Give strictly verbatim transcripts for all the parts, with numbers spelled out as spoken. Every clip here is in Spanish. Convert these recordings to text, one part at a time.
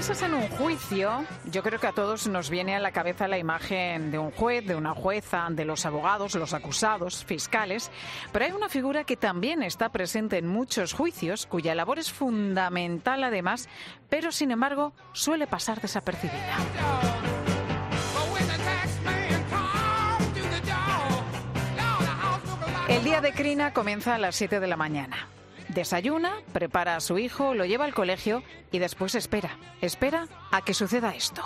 piensas en un juicio, yo creo que a todos nos viene a la cabeza la imagen de un juez, de una jueza, de los abogados, los acusados, fiscales, pero hay una figura que también está presente en muchos juicios, cuya labor es fundamental además, pero sin embargo suele pasar desapercibida. El día de Crina comienza a las siete de la mañana. Desayuna, prepara a su hijo, lo lleva al colegio y después espera, espera a que suceda esto.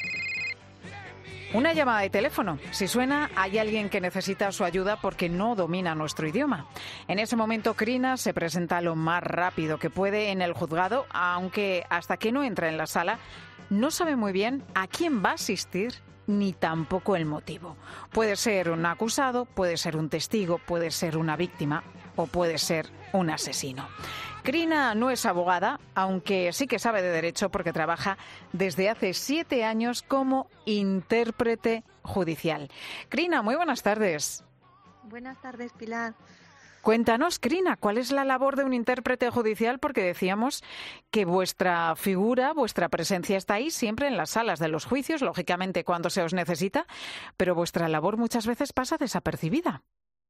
Una llamada de teléfono. Si suena, hay alguien que necesita su ayuda porque no domina nuestro idioma. En ese momento, Crina se presenta lo más rápido que puede en el juzgado, aunque hasta que no entra en la sala, no sabe muy bien a quién va a asistir ni tampoco el motivo. Puede ser un acusado, puede ser un testigo, puede ser una víctima o puede ser un asesino. Crina no es abogada, aunque sí que sabe de derecho porque trabaja desde hace siete años como intérprete judicial. Crina, muy buenas tardes. Buenas tardes, Pilar. Cuéntanos, Crina, ¿cuál es la labor de un intérprete judicial? Porque decíamos que vuestra figura, vuestra presencia está ahí siempre en las salas de los juicios, lógicamente cuando se os necesita, pero vuestra labor muchas veces pasa desapercibida.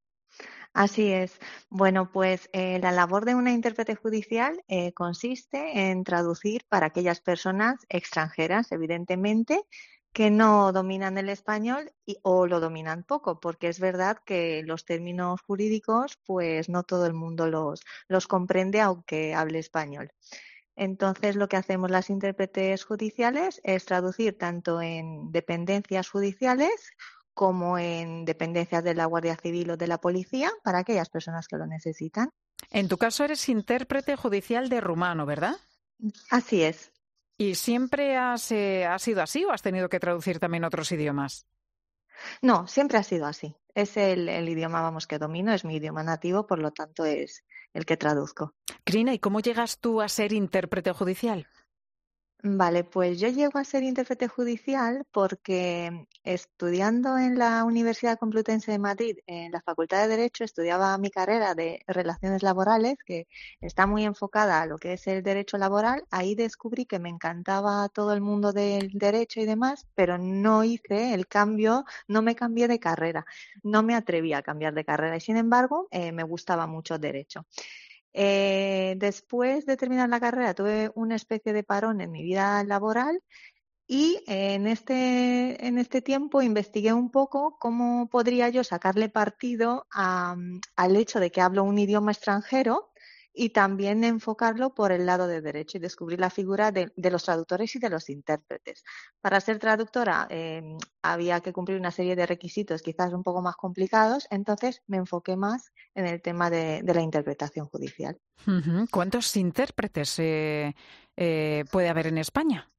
Así es. Bueno, pues eh, la labor de una intérprete judicial eh, consiste en traducir para aquellas personas extranjeras, evidentemente, que no dominan el español y, o lo dominan poco, porque es verdad que los términos jurídicos, pues no todo el mundo los, los comprende aunque hable español. Entonces, lo que hacemos las intérpretes judiciales es traducir tanto en dependencias judiciales como en dependencias de la Guardia Civil o de la Policía para aquellas personas que lo necesitan. En tu caso eres intérprete judicial de rumano, ¿verdad? Así es. ¿Y siempre has, eh, has sido así o has tenido que traducir también otros idiomas? No, siempre ha sido así. Es el, el idioma, vamos, que domino, es mi idioma nativo, por lo tanto es el que traduzco. Crina, ¿y cómo llegas tú a ser intérprete judicial? Vale, pues yo llego a ser intérprete judicial porque estudiando en la Universidad Complutense de Madrid, en la Facultad de Derecho, estudiaba mi carrera de Relaciones Laborales, que está muy enfocada a lo que es el derecho laboral. Ahí descubrí que me encantaba todo el mundo del derecho y demás, pero no hice el cambio, no me cambié de carrera, no me atreví a cambiar de carrera y sin embargo eh, me gustaba mucho el derecho. Eh, después de terminar la carrera tuve una especie de parón en mi vida laboral y eh, en este, en este tiempo investigué un poco cómo podría yo sacarle partido a, al hecho de que hablo un idioma extranjero y también enfocarlo por el lado de derecho y descubrir la figura de, de los traductores y de los intérpretes. Para ser traductora eh, había que cumplir una serie de requisitos quizás un poco más complicados, entonces me enfoqué más en el tema de, de la interpretación judicial. Uh-huh. ¿Cuántos intérpretes eh, eh, puede haber en España?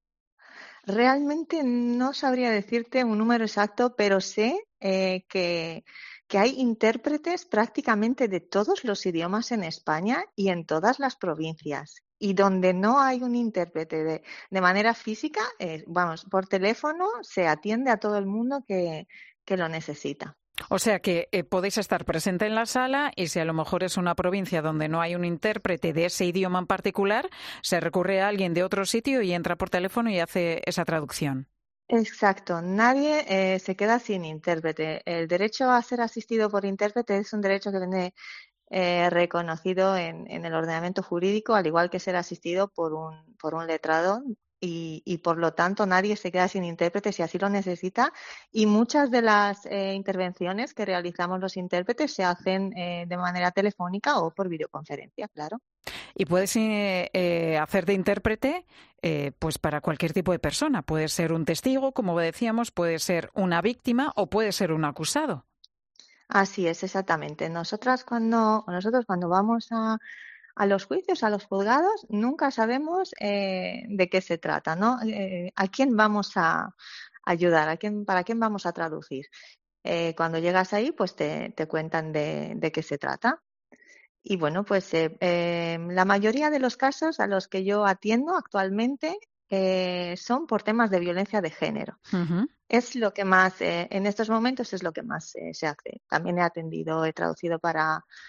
Realmente no sabría decirte un número exacto, pero sé eh, que, que hay intérpretes prácticamente de todos los idiomas en España y en todas las provincias. Y donde no hay un intérprete de, de manera física, eh, vamos, por teléfono se atiende a todo el mundo que, que lo necesita. O sea que eh, podéis estar presente en la sala y si a lo mejor es una provincia donde no hay un intérprete de ese idioma en particular, se recurre a alguien de otro sitio y entra por teléfono y hace esa traducción. Exacto, nadie eh, se queda sin intérprete. El derecho a ser asistido por intérprete es un derecho que viene eh, reconocido en, en el ordenamiento jurídico, al igual que ser asistido por un, por un letrado. Y, y por lo tanto nadie se queda sin intérprete si así lo necesita y muchas de las eh, intervenciones que realizamos los intérpretes se hacen eh, de manera telefónica o por videoconferencia, claro. Y puedes eh, eh, hacer de intérprete eh, pues para cualquier tipo de persona. Puede ser un testigo, como decíamos, puede ser una víctima o puede ser un acusado. Así es, exactamente. Nosotras cuando, nosotros cuando vamos a A los juicios, a los juzgados, nunca sabemos eh, de qué se trata, ¿no? Eh, ¿a quién vamos a ayudar? ¿A quién, para quién vamos a traducir? Eh, cuando llegas ahí, pues te, te cuentan de, de qué se trata. Y bueno, pues eh, eh, la mayoría de los casos a los que yo atiendo actualmente eh, son por temas de violencia de género. Uh-huh. Es lo que más, eh, en estos momentos es lo que más eh, se hace. También he atendido, he traducido para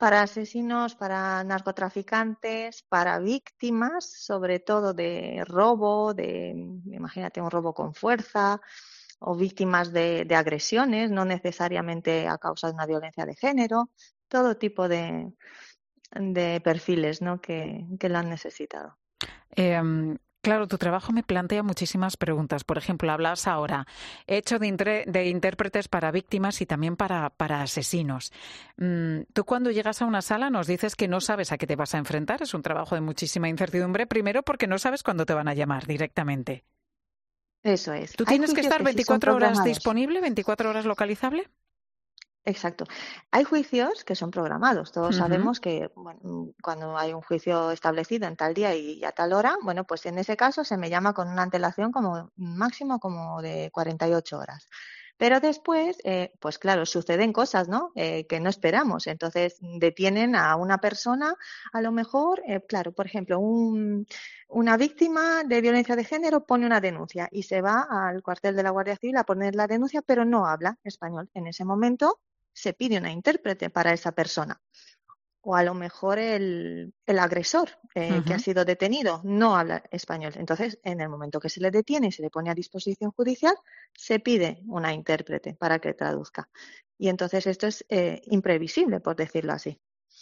para asesinos, para narcotraficantes, para víctimas, sobre todo de robo, de, imagínate, un robo con fuerza, o víctimas de, de agresiones, no necesariamente a causa de una violencia de género, todo tipo de, de perfiles, ¿no? que, que lo han necesitado. Eh, claro, tu trabajo me plantea muchísimas preguntas. Por ejemplo, hablas ahora, he hecho de, intre, de intérpretes para víctimas y también para, para asesinos. Mm, tú cuando llegas a una sala nos dices que no sabes a qué te vas a enfrentar. Es un trabajo de muchísima incertidumbre, primero porque no sabes cuándo te van a llamar directamente. Eso es. ¿Tú Hay tienes que juicios estar que sí son veinticuatro horas programados. disponible, veinticuatro horas localizable? Exacto. Hay juicios que son programados. Todos Uh-huh. sabemos que bueno, cuando hay un juicio establecido en tal día y a tal hora, bueno, pues en ese caso se me llama con una antelación como máximo como de cuarenta y ocho horas. Pero después, eh, pues claro, suceden cosas, ¿no? Eh, que no esperamos. Entonces detienen a una persona, a lo mejor, eh, claro, por ejemplo, un, una víctima de violencia de género pone una denuncia y se va al cuartel de la Guardia Civil a poner la denuncia, pero no habla español. En ese momento se pide una intérprete para esa persona. O a lo mejor el, el agresor eh, uh-huh. que ha sido detenido no habla español. Entonces, en el momento que se le detiene y se le pone a disposición judicial, se pide una intérprete para que traduzca. Y entonces esto es eh, imprevisible, por decirlo así.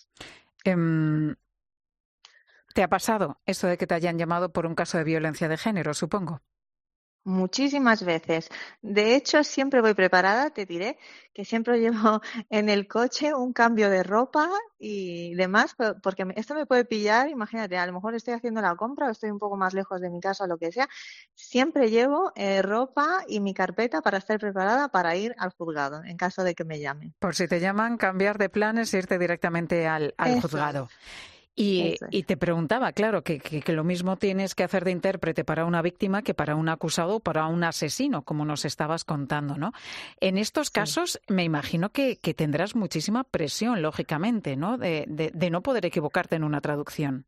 Um, ¿Te ha pasado eso de que te hayan llamado por un caso de violencia de género, supongo? Muchísimas veces. De hecho, siempre voy preparada, te diré que siempre llevo en el coche un cambio de ropa y demás, porque esto me puede pillar, imagínate, a lo mejor estoy haciendo la compra o estoy un poco más lejos de mi casa o lo que sea. Siempre llevo eh, ropa y mi carpeta para estar preparada para ir al juzgado en caso de que me llamen. Por si te llaman, cambiar de planes e irte directamente al, al juzgado. Y, y te preguntaba, claro, que, que, que lo mismo tienes que hacer de intérprete para una víctima que para un acusado o para un asesino, como nos estabas contando, ¿no? En estos sí. casos, me imagino que, que tendrás muchísima presión, lógicamente, ¿no? De, de, de no poder equivocarte en una traducción.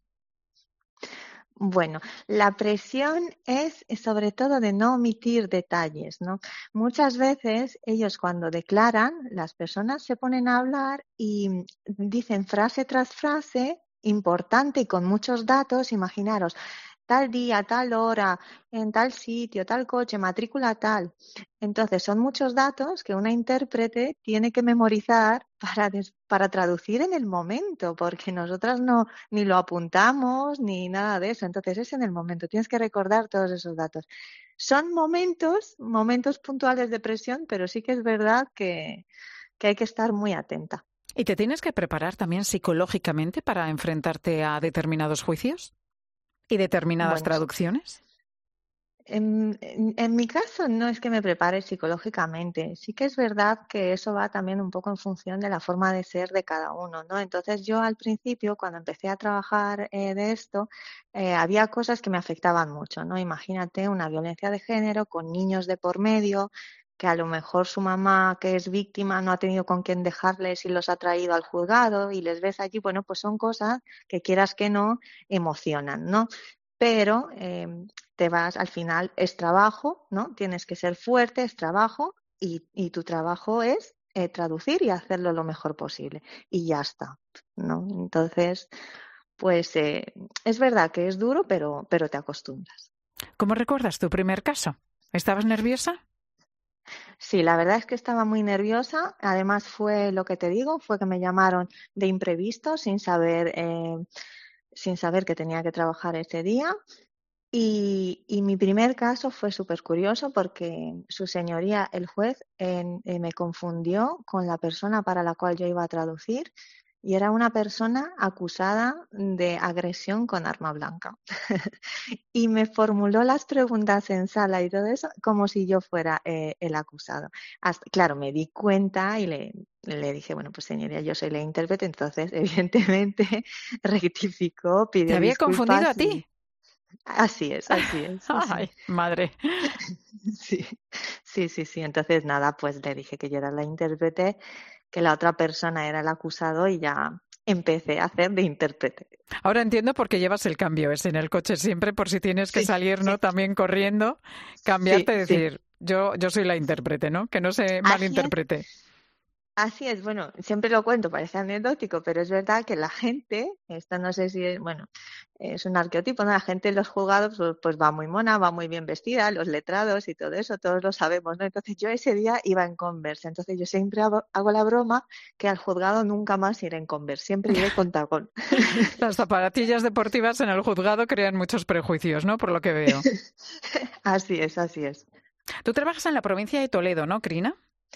Bueno, la presión es sobre todo de no omitir detalles, ¿no? Muchas veces ellos cuando declaran, las personas se ponen a hablar y dicen frase tras frase importante y con muchos datos, imaginaros, tal día, tal hora, en tal sitio, tal coche, matrícula tal. Entonces son muchos datos que una intérprete tiene que memorizar para, des- para traducir en el momento, porque nosotras no ni lo apuntamos ni nada de eso. Entonces es en el momento, tienes que recordar todos esos datos. Son momentos, momentos puntuales de presión, pero sí que es verdad que, que hay que estar muy atenta. ¿Y te tienes que preparar también psicológicamente para enfrentarte a determinados juicios y determinadas Bueno, traducciones? En, en, en mi caso no es que me prepare psicológicamente, sí que es verdad que eso va también un poco en función de la forma de ser de cada uno, ¿no? Entonces yo al principio, cuando empecé a trabajar eh, de esto, eh, había cosas que me afectaban mucho, ¿no? Imagínate una violencia de género con niños de por medio, que a lo mejor su mamá, que es víctima, no ha tenido con quién dejarles y los ha traído al juzgado y les ves allí, bueno, pues son cosas que quieras que no emocionan, ¿no? Pero eh, te vas, al final es trabajo, ¿no? Tienes que ser fuerte, es trabajo y, y tu trabajo es eh, traducir y hacerlo lo mejor posible. Y ya está, ¿no? Entonces, pues eh, es verdad que es duro, pero, pero te acostumbras. ¿Cómo recuerdas tu primer caso? ¿Estabas nerviosa? Sí, la verdad es que estaba muy nerviosa. Además fue lo que te digo, fue que me llamaron de imprevisto sin saber, eh, sin saber que tenía que trabajar ese día. Y, y mi primer caso fue súper curioso porque su señoría, el juez, en, eh, me confundió con la persona para la cual yo iba a traducir y era una persona acusada de agresión con arma blanca. Y me formuló las preguntas en sala y todo eso como si yo fuera eh, el acusado. Hasta, claro, me di cuenta y le, le dije, bueno, pues señoría, yo soy la intérprete, entonces evidentemente rectificó, ¿Te pidió había confundido a disculpas. ti? Y... Así es, así es. Sí. Ay, madre. Sí, sí, sí, sí. Entonces, nada, pues le dije que yo era la intérprete, que la otra persona era el acusado y ya empecé a hacer de intérprete. Ahora entiendo por qué llevas el cambio ese en el coche siempre, por si tienes que Sí, salir, ¿no? sí. También corriendo, cambiarte y Sí, sí. decir, yo, yo soy la intérprete, ¿no? Que no se Así es. malinterprete. Así es, bueno, siempre lo cuento, parece anecdótico, pero es verdad que la gente, esto no sé si es, bueno, es un arqueotipo, ¿no? La gente en los juzgados pues, pues va muy mona, va muy bien vestida, los letrados y todo eso, todos lo sabemos, ¿no? Entonces yo ese día iba en Converse, entonces yo siempre hago, hago la broma que al juzgado nunca más iré en Converse, siempre iré con tacón. Las zapatillas deportivas en el juzgado crean muchos prejuicios, ¿no? Por lo que veo. Así es, así es. Tú trabajas en la provincia de Toledo, ¿no, Crina?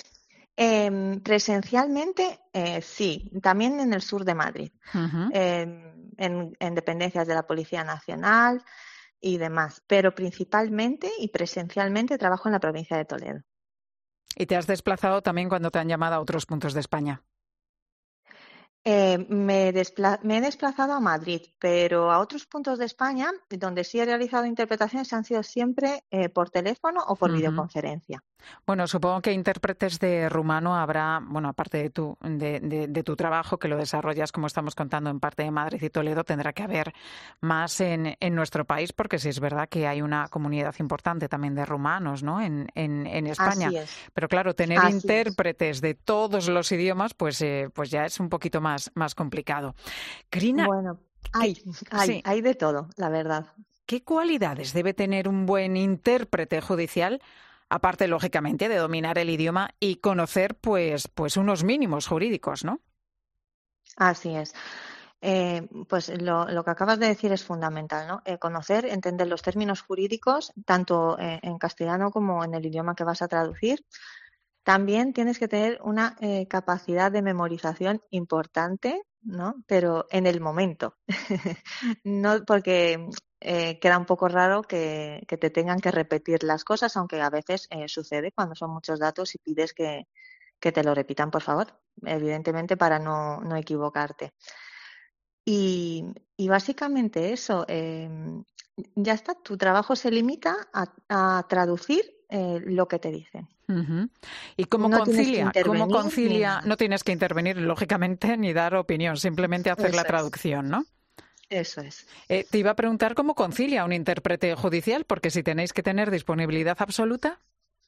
Em, presencialmente, eh, sí, también en el sur de Madrid, Ujú. em, en, en dependencias de la Policía Nacional y demás, pero principalmente y presencialmente trabajo en la provincia de Toledo. Y te has desplazado también cuando te han llamado a otros puntos de España. Eh, me, despla- me he desplazado a Madrid, pero a otros puntos de España, donde sí he realizado interpretaciones, han sido siempre eh, por teléfono o por Ujú. videoconferencia. Bueno, supongo que intérpretes de rumano habrá, bueno, aparte de tu, de, de- de tu trabajo, que lo desarrollas, como estamos contando, en parte de Madrid y Toledo, tendrá que haber más en, en nuestro país, porque sí es verdad que hay una comunidad importante también de rumanos, ¿no? En, en, en España. Así es, Pero claro, tener así es. intérpretes de todos los idiomas, pues, eh, pues ya es un poquito más, más complicado. Crina, Bueno, ¿qué, hay, hay, sí, hay de todo, la verdad. ¿qué cualidades debe tener un buen intérprete judicial? Aparte, lógicamente, de dominar el idioma y conocer, pues, pues unos mínimos jurídicos, ¿no? Así es. Eh, pues lo, lo que acabas de decir es fundamental, ¿no? Eh, conocer, entender los términos jurídicos, tanto eh, en castellano como en el idioma que vas a traducir. También tienes que tener una eh, capacidad de memorización importante, ¿no? Pero en el momento. No, porque eh, queda un poco raro que, que te tengan que repetir las cosas, aunque a veces eh, sucede cuando son muchos datos y pides que, que te lo repitan, por favor, evidentemente para no, no equivocarte. Y, y básicamente eso, eh, ya está, tu trabajo se limita a, a traducir eh, lo que te dicen. Ujú. ¿Y cómo No tienes que concilia? ¿Cómo intervenir ni concilia? nada. No tienes que intervenir, lógicamente, ni dar opinión, simplemente hacer la Eso es, traducción, ¿no? eso es. Eh, te iba a preguntar cómo concilia un intérprete judicial, porque si tenéis que tener disponibilidad absoluta.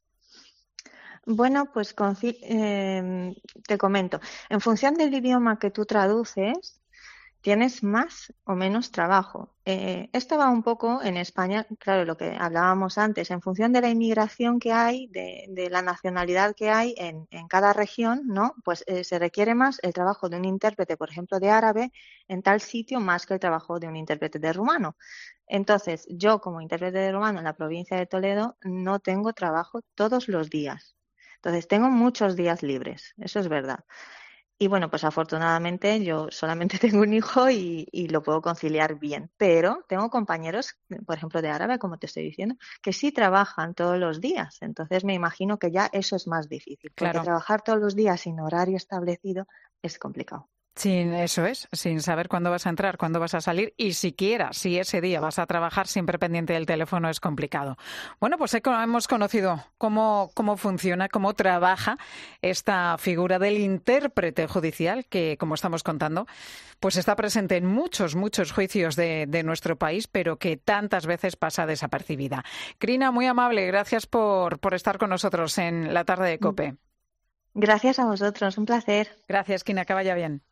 Bueno, pues conci- em, te comento, en función del idioma que tú traduces, tienes más o menos trabajo. Eh, esto va un poco en España, claro, lo que hablábamos antes, en función de la inmigración que hay, de, de la nacionalidad que hay en, en cada región, ¿no? Pues eh, se requiere más el trabajo de un intérprete, por ejemplo, de árabe en tal sitio más que el trabajo de un intérprete de rumano. Entonces, yo como intérprete de rumano en la provincia de Toledo no tengo trabajo todos los días. Entonces, tengo muchos días libres, eso es verdad. Y bueno, pues afortunadamente yo solamente tengo un hijo y, y lo puedo conciliar bien, pero tengo compañeros, por ejemplo, de árabe, como te estoy diciendo, que sí trabajan todos los días. Entonces me imagino que ya eso es más difícil, porque Claro. trabajar todos los días sin horario establecido es complicado. Sin eso es, sin saber cuándo vas a entrar, cuándo vas a salir y siquiera si ese día vas a trabajar siempre pendiente del teléfono es complicado. Bueno, pues he co- hemos conocido cómo, cómo funciona, cómo trabaja esta figura del intérprete judicial que, como estamos contando, pues está presente en muchos, muchos juicios de, de nuestro país, pero que tantas veces pasa desapercibida. Crina, muy amable, gracias por, por estar con nosotros en la tarde de COPE. Gracias a vosotros, un placer. Gracias, Crina, que vaya bien.